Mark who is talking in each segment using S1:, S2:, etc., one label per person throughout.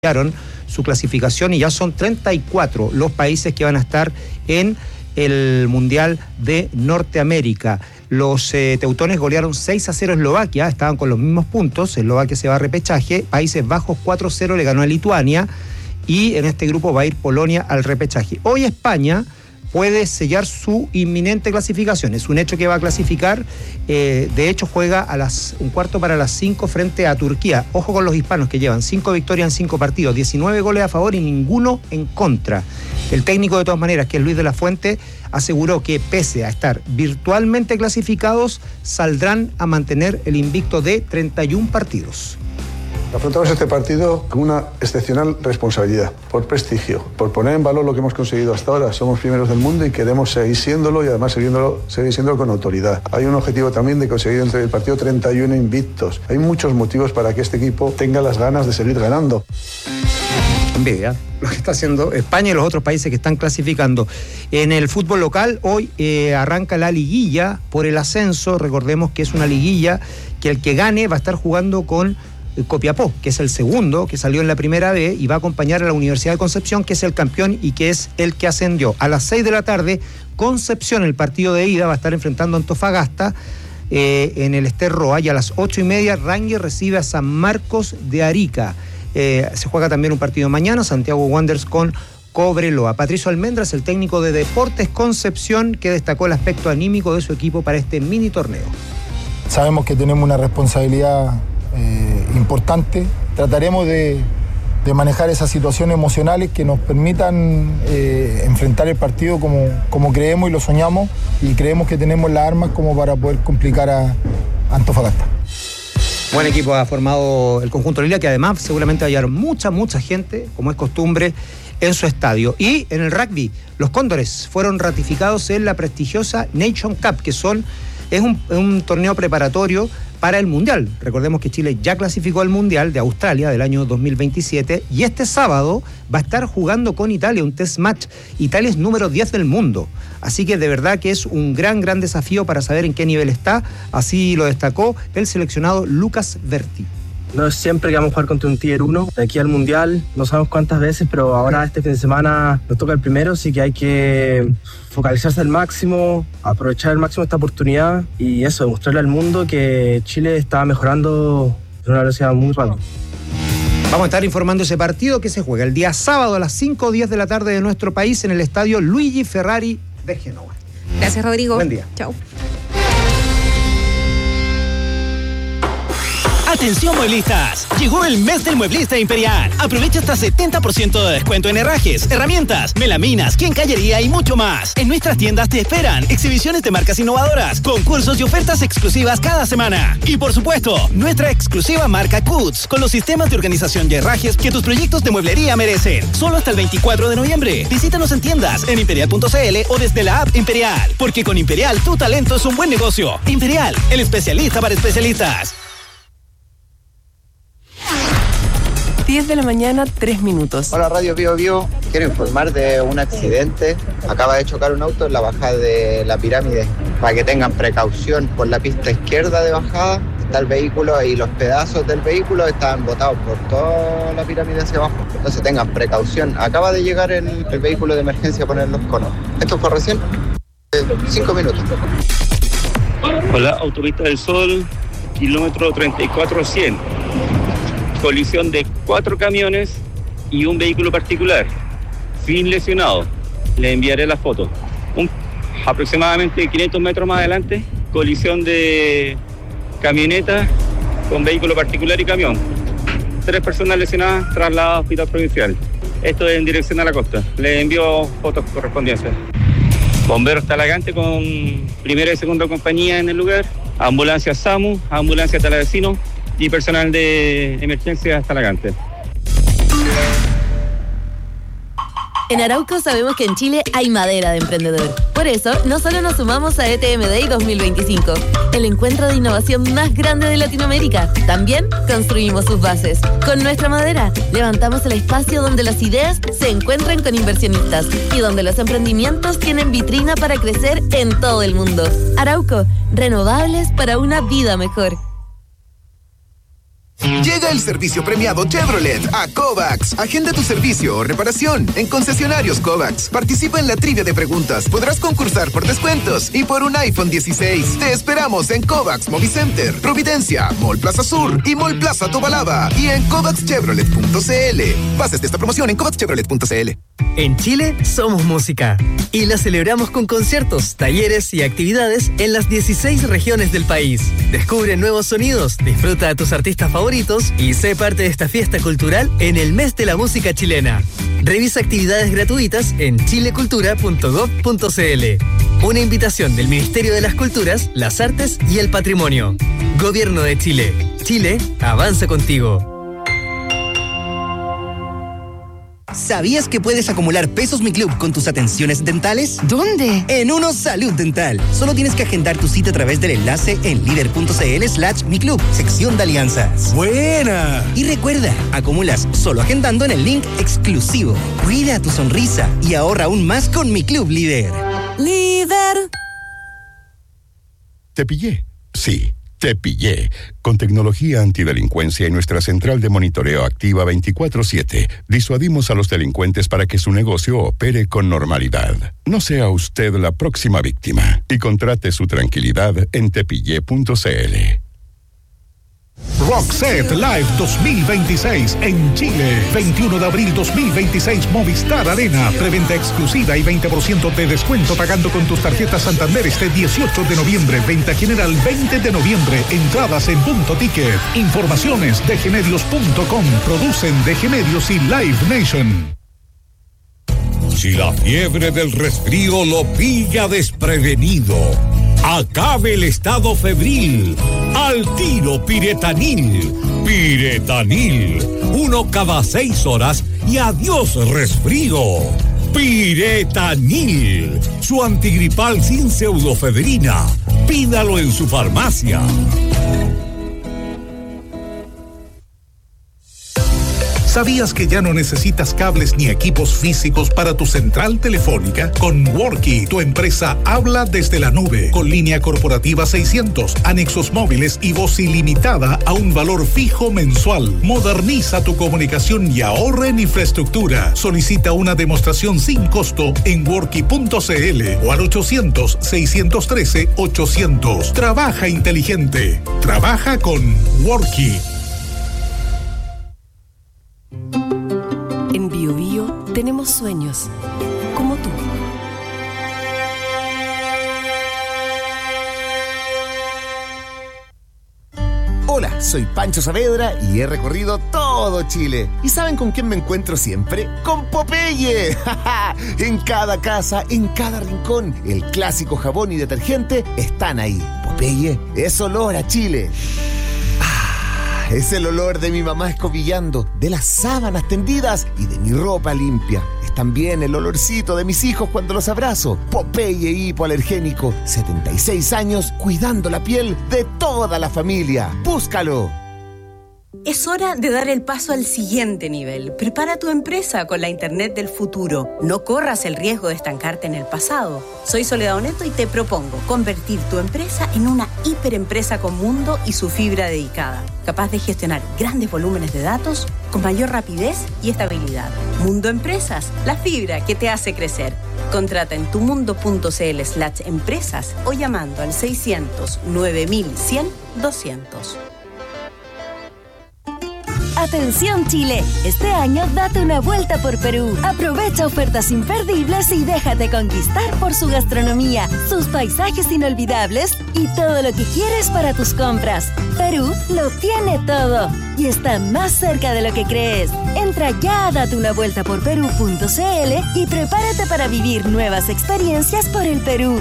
S1: su clasificación y ya son 34 los países que van a estar en el Mundial de Norteamérica. Los teutones golearon 6-0 a Eslovaquia, estaban con los mismos puntos. Eslovaquia se va a repechaje. Países Bajos 4-0 le ganó a Lituania y en este grupo va a ir Polonia al repechaje. Hoy España puede sellar su inminente clasificación. Es un hecho que va a clasificar. De hecho, juega a las 4:45 frente a Turquía. Ojo con los hispanos que llevan 5 victorias en 5 partidos, 19 goles a favor y ninguno en contra. El técnico, de todas maneras, que es Luis de la Fuente, aseguró que pese a estar virtualmente clasificados, saldrán a mantener el invicto de 31 partidos.
S2: Afrontamos este partido con una excepcional responsabilidad, por prestigio, por poner en valor lo que hemos conseguido hasta ahora. Somos primeros del mundo y queremos seguir siéndolo y además seguir siéndolo con autoridad. Hay un objetivo también de conseguir entre el partido 31 invictos. Hay muchos motivos para que este equipo tenga las ganas de seguir ganando.
S1: Envidia lo que está haciendo España y los otros países que están clasificando. En el fútbol local, hoy arranca la liguilla por el ascenso. Recordemos que es una liguilla que el que gane va a estar jugando con Copiapó, que es el segundo, que salió en la primera B y va a acompañar a la Universidad de Concepción, que es el campeón y que es el que ascendió. A las 6 de la tarde, Concepción, el partido de ida, va a estar enfrentando a Antofagasta en el Ester Roa, y a las 8:30 Rangers recibe a San Marcos de Arica. Se juega también un partido mañana, Santiago Wanderers con Cobreloa. Patricio Almendras, el técnico de Deportes Concepción, que destacó el aspecto anímico de su equipo para este mini torneo.
S3: Sabemos que tenemos una responsabilidad importante. Trataremos de manejar esas situaciones emocionales que nos permitan enfrentar el partido como creemos y lo soñamos, y creemos que tenemos las armas como para poder complicar a Antofagasta.
S1: Buen equipo ha formado el conjunto Lila, que además seguramente va a llevar mucha gente, como es costumbre, en su estadio. Y en el rugby, los Cóndores fueron ratificados en la prestigiosa Nation Cup, que es un torneo preparatorio para el Mundial. Recordemos que Chile ya clasificó al Mundial de Australia del año 2027 y este sábado va a estar jugando con Italia un test match. Italia es número 10 del mundo, así que de verdad que es un gran desafío para saber en qué nivel está. Así lo destacó el seleccionado Lucas Berti.
S4: No es siempre que vamos a jugar contra un Tier 1. De aquí al Mundial, no sabemos cuántas veces, pero ahora este fin de semana nos toca el primero, así que hay que focalizarse al máximo, aprovechar al máximo esta oportunidad y eso, demostrarle al mundo que Chile está mejorando a una velocidad muy rápida.
S1: Vamos a estar informando ese partido que se juega el día sábado a las 5:10 de la tarde de nuestro país en el estadio Luigi Ferrari de Génova.
S5: Gracias, Rodrigo.
S1: Buen día.
S5: Chao.
S6: Atención mueblistas, llegó el mes del mueblista Imperial. Aprovecha hasta 70% de descuento en herrajes, herramientas, melaminas, quincallería y mucho más. En nuestras tiendas te esperan exhibiciones de marcas innovadoras, concursos y ofertas exclusivas cada semana. Y por supuesto, nuestra exclusiva marca Cuts, con los sistemas de organización y herrajes que tus proyectos de mueblería merecen. Solo hasta el 24 de noviembre. Visítanos en tiendas, en imperial.cl o desde la app Imperial. Porque con Imperial tu talento es un buen negocio. Imperial, el especialista para especialistas.
S7: 10 de la mañana, 3 minutos.
S8: Hola, Radio Bio Bio. Quiero informar de un accidente. Acaba de chocar un auto en la bajada de la pirámide. Para que tengan precaución, por la pista izquierda de bajada está el vehículo y los pedazos del vehículo están botados por toda la pirámide hacia abajo. Entonces tengan precaución. Acaba de llegar el vehículo de emergencia a poner los conos. Esto fue recién. 5 minutos.
S9: Hola, Autopista del Sol, kilómetro 34-100. Colisión de 4 camiones y un vehículo particular, sin lesionado. Le enviaré la foto. Aproximadamente 500 metros más adelante, colisión de camioneta con vehículo particular y camión. 3 personas lesionadas, trasladadas a hospital provincial. Esto es en dirección a la costa. Le envío fotos correspondientes. Bomberos Talagante con primera y segunda compañía en el lugar. Ambulancia SAMU, ambulancia Talavecino y personal de emergencia hasta Talagante.
S10: En Arauco sabemos que en Chile hay madera de emprendedor. Por eso, no solo nos sumamos a ETM Day 2025, el encuentro de innovación más grande de Latinoamérica, también construimos sus bases. Con nuestra madera, levantamos el espacio donde las ideas se encuentran con inversionistas y donde los emprendimientos tienen vitrina para crecer en todo el mundo. Arauco, renovables para una vida mejor.
S5: Llega el servicio premiado Chevrolet a Kovacs. Agenda tu servicio o reparación en concesionarios Kovacs. Participa en la trivia de preguntas. Podrás concursar por descuentos y por un iPhone 16. Te esperamos en Kovacs Movicenter, Providencia, Mall Plaza Sur y Mall Plaza Tobalaba. Y en kovacschevrolet.cl. Bases de esta promoción en kovacschevrolet.cl.
S11: En Chile somos música y la celebramos con conciertos, talleres y actividades en las 16 regiones del país. Descubre nuevos sonidos, disfruta a tus artistas favoritos y sé parte de esta fiesta cultural en el mes de la música chilena. Revisa actividades gratuitas en chilecultura.gov.cl. Una invitación del Ministerio de las Culturas, las Artes y el Patrimonio. Gobierno de Chile. Chile avanza contigo.
S12: ¿Sabías que puedes acumular pesos Mi Club con tus atenciones dentales?
S7: ¿Dónde?
S12: En Uno Salud Dental. Solo tienes que agendar tu cita a través del enlace en lider.cl/Mi Club, sección de alianzas.
S13: ¡Buena!
S12: Y recuerda, acumulas solo agendando en el link exclusivo. Cuida tu sonrisa y ahorra aún más con Mi Club Líder.
S7: Líder.
S14: ¿Te pillé? Sí. Te pillé. Con tecnología antidelincuencia y nuestra central de monitoreo activa 24/7, disuadimos a los delincuentes para que su negocio opere con normalidad. No sea usted la próxima víctima y contrate su tranquilidad en tepillé.cl.
S15: Roxette Live 2026 en Chile. 21 de abril 2026, Movistar Arena. Preventa exclusiva y 20% de descuento pagando con tus tarjetas Santander este 18 de noviembre. Venta general 20 de noviembre. Entradas en Punto Ticket. Informaciones dgmedios.com. Producen DG Medios y Live Nation.
S16: Si la fiebre del resfrío lo pilla desprevenido, acabe el estado febril. Al tiro Piretanil. Piretanil. 1 cada 6 horas y adiós resfrío. Piretanil. Su antigripal sin pseudofedrina. Pídalo en su farmacia.
S15: ¿Sabías que ya no necesitas cables ni equipos físicos para tu central telefónica? Con Worky, tu empresa habla desde la nube, con línea corporativa 600, anexos móviles y voz ilimitada a un valor fijo mensual. Moderniza tu comunicación y ahorra en infraestructura. Solicita una demostración sin costo en Worky.cl o al 800-613-800. Trabaja inteligente. Trabaja con Worky.
S7: En Bio Bio tenemos sueños, como tú.
S17: Hola, soy Pancho Saavedra y he recorrido todo Chile. ¿Y saben con quién me encuentro siempre? ¡Con Popeye! En cada casa, en cada rincón, el clásico jabón y detergente están ahí. Popeye es olor a Chile. Es el olor de mi mamá escobillando, de las sábanas tendidas y de mi ropa limpia. Es también el olorcito de mis hijos cuando los abrazo. Popeye hipoalergénico, 76 años cuidando la piel de toda la familia. ¡Búscalo!
S18: Es hora de dar el paso al siguiente nivel. Prepara tu empresa con la Internet del futuro. No corras el riesgo de estancarte en el pasado. Soy Soledad Oneto y te propongo convertir tu empresa en una hiperempresa con mundo y su fibra dedicada, capaz de gestionar grandes volúmenes de datos con mayor rapidez y estabilidad. Mundo Empresas, la fibra que te hace crecer. Contrata en tumundo.cl/empresas o llamando al 600 9100 200.
S19: Atención Chile, este año date una vuelta por Perú. Aprovecha ofertas imperdibles y déjate conquistar por su gastronomía, sus paisajes inolvidables y todo lo que quieres para tus compras. Perú lo tiene todo y está más cerca de lo que crees. Entra ya a date una vuelta por Perú.cl y prepárate para vivir nuevas experiencias por el Perú.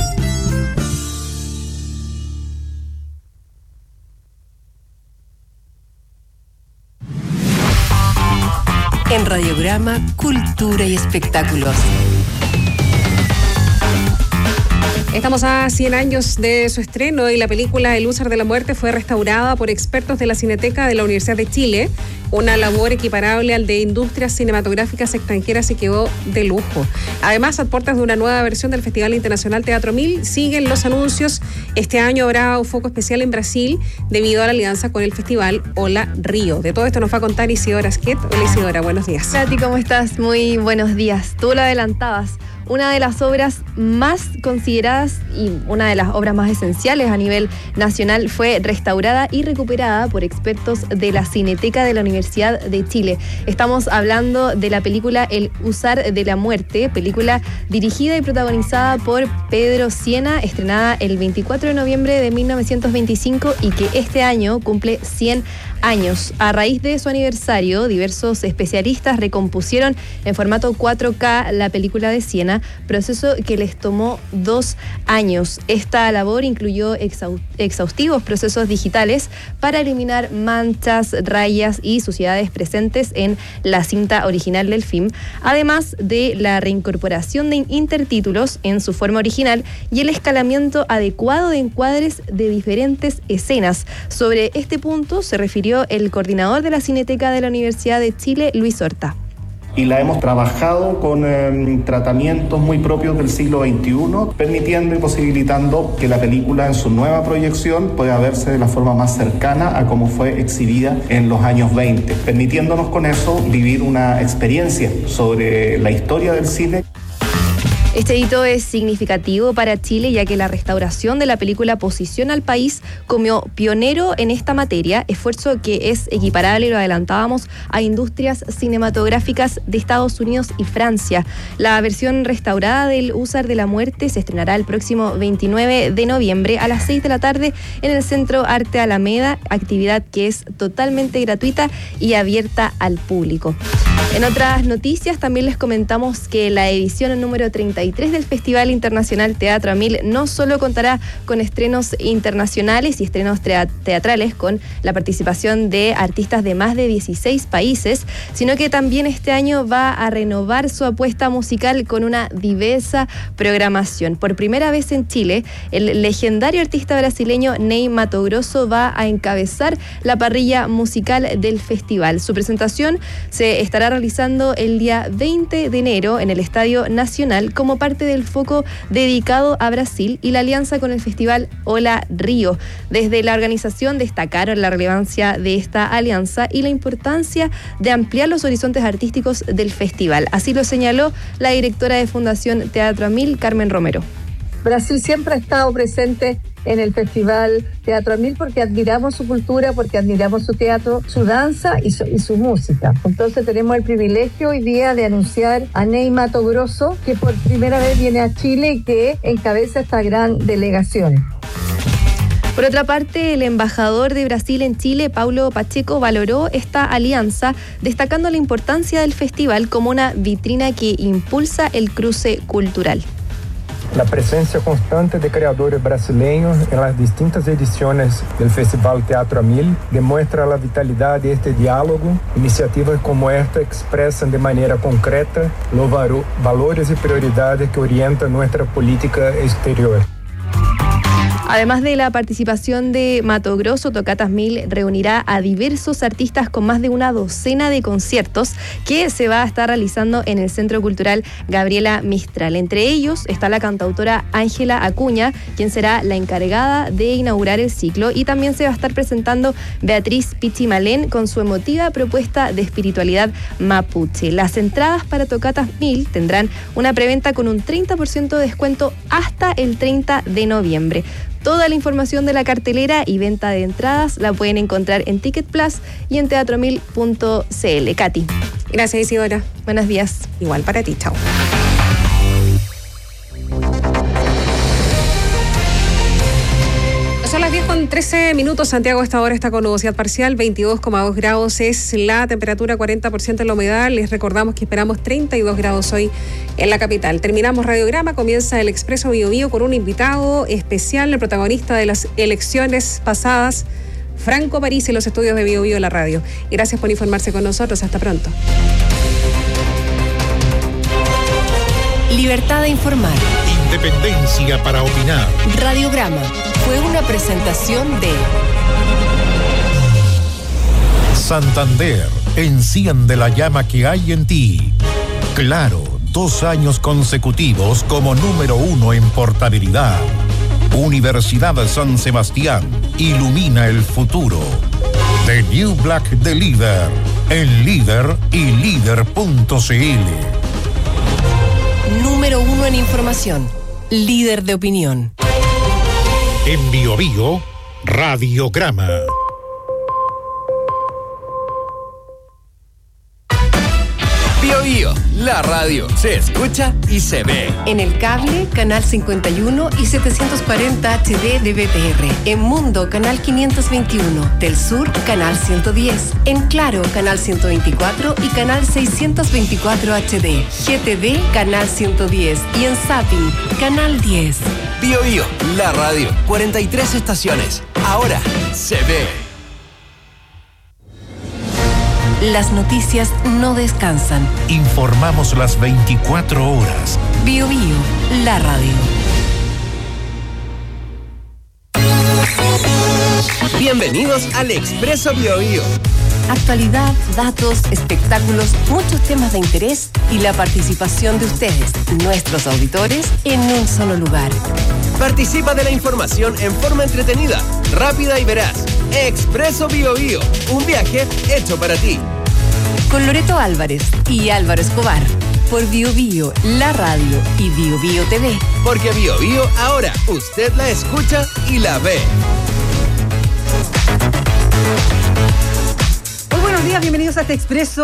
S7: En Radiograma, Cultura y Espectáculos.
S13: Estamos a 100 años de su estreno y la película El Húsar de la Muerte fue restaurada por expertos de la Cineteca de la Universidad de Chile. Una labor equiparable al de industrias cinematográficas extranjeras y quedó de lujo. Además, a puertas de una nueva versión del Festival Internacional Teatro 1000, siguen los anuncios. Este año habrá un foco especial en Brasil debido a la alianza con el festival Hola Río. De todo esto nos va a contar Isidora Asquet. Hola Isidora, buenos días.
S20: Katy, ¿cómo estás? Muy buenos días. Tú lo adelantabas. Una de las obras más consideradas y una de las obras más esenciales a nivel nacional fue restaurada y recuperada por expertos de la Cineteca de la Universidad de Chile. Estamos hablando de la película El Húsar de la Muerte, película dirigida y protagonizada por Pedro Sienna, estrenada el 24 de noviembre de 1925 y que este año cumple 100 años. A raíz de su aniversario, diversos especialistas recompusieron en formato 4K la película de Sienna, proceso que les tomó 2 años. Esta labor incluyó exhaustivos procesos digitales para eliminar manchas, rayas y suciedades presentes en la cinta original del film, además de la reincorporación de intertítulos en su forma original y el escalamiento adecuado de encuadres de diferentes escenas. Sobre este punto se refirió el coordinador de la Cineteca de la Universidad de Chile, Luis Horta.
S21: Y la hemos trabajado con tratamientos muy propios del siglo XXI, permitiendo y posibilitando que la película en su nueva proyección pueda verse de la forma más cercana a cómo fue exhibida en los años 20, permitiéndonos con eso vivir una experiencia sobre la historia del cine.
S20: Este hito es significativo para Chile, ya que la restauración de la película posiciona al país como pionero en esta materia, esfuerzo que es equiparable, lo adelantábamos, a industrias cinematográficas de Estados Unidos y Francia. La versión restaurada del Húsar de la Muerte se estrenará el próximo 29 de noviembre a las 6 de la tarde en el Centro Arte Alameda, actividad que es totalmente gratuita y abierta al público. En otras noticias también les comentamos que la edición número 33 del Festival Internacional Teatro 1000 no solo contará con estrenos internacionales y estrenos teatrales con la participación de artistas de más de 16 países, sino que también este año va a renovar su apuesta musical con una diversa programación. Por primera vez en Chile, el legendario artista brasileño Ney Matogrosso va a encabezar la parrilla musical del festival. Su presentación se estará realizando el día 20 de enero en el Estadio Nacional como parte del foco dedicado a Brasil y la alianza con el festival Hola Río. Desde la organización destacaron la relevancia de esta alianza y la importancia de ampliar los horizontes artísticos del festival. Así lo señaló la directora de Fundación Teatro 1000, Carmen Romero.
S22: Brasil siempre ha estado presente en el Festival Teatro 1000 porque admiramos su cultura, porque admiramos su teatro, su danza y su música. Entonces tenemos el privilegio hoy día de anunciar a Ney Matogrosso, que por primera vez viene a Chile y que encabeza esta gran delegación.
S20: Por otra parte, el embajador de Brasil en Chile, Paulo Pacheco, valoró esta alianza, destacando la importancia del festival como una vitrina que impulsa el cruce cultural.
S23: La presencia constante de creadores brasileños en las distintas ediciones del Festival Teatro 1000 demuestra la vitalidad de este diálogo. Iniciativas como esta expresan de manera concreta los valores y prioridades que orientan nuestra política exterior.
S20: Además de la participación de Matogrosso, Tocatas 1000 reunirá a diversos artistas con más de una docena de conciertos que se va a estar realizando en el Centro Cultural Gabriela Mistral. Entre ellos está la cantautora Ángela Acuña, quien será la encargada de inaugurar el ciclo, y también se va a estar presentando Beatriz Pichimalén con su emotiva propuesta de espiritualidad mapuche. Las entradas para Tocatas 1000 tendrán una preventa con un 30% de descuento hasta el 30 de noviembre. Toda la información de la cartelera y venta de entradas la pueden encontrar en Ticket Plus y en teatro1000.cl. Katy.
S13: Gracias, Isidora.
S20: Buenos días.
S13: Igual para ti. Chao. Son las 10:13. Santiago a esta hora está con nubosidad parcial, 22,2 grados es la temperatura, 40% la humedad. Les recordamos que esperamos 32 grados hoy en la capital. Terminamos Radiograma, comienza el Expreso Bio Bio con un invitado especial, el protagonista de las elecciones pasadas, Franco París, en los estudios de Bio Bio en la radio. Y gracias por informarse con nosotros. Hasta pronto.
S7: Libertad de informar.
S15: Independencia para opinar.
S7: Radiograma fue una presentación de
S15: Santander, enciende la llama que hay en ti. Claro, 2 años consecutivos como número 1 en portabilidad. Universidad San Sebastián, ilumina el futuro. The New Black de Líder, en Líder y Líder.cl.
S7: Número 1 en información, líder de opinión.
S15: En Bio Bio, Radiograma.
S2: Bio Bio, la radio se escucha y se ve.
S7: En el cable, canal 51 y 740 HD de BTR. En Mundo, canal 521. Del Sur, canal 110. En Claro, canal 124 y canal 624 HD. GTV, canal 110. Y en Zapping, canal 10.
S2: Bio Bio, la radio, 43 estaciones. Ahora se ve.
S7: Las noticias no descansan.
S15: Informamos las 24 horas.
S7: Bio Bio, la radio.
S2: Bienvenidos al Expreso Bio Bio.
S7: Actualidad, datos, espectáculos, muchos temas de interés y la participación de ustedes, nuestros auditores, en un solo lugar.
S2: Participa de la información en forma entretenida, rápida y veraz. Expreso Bio Bio, un viaje hecho para ti.
S7: Con Loreto Álvarez y Álvaro Escobar, por Bio Bio, la radio y Bio Bio TV.
S2: Porque Bio Bio ahora usted la escucha y la ve.
S3: Muy buenos días, bienvenidos a este Expreso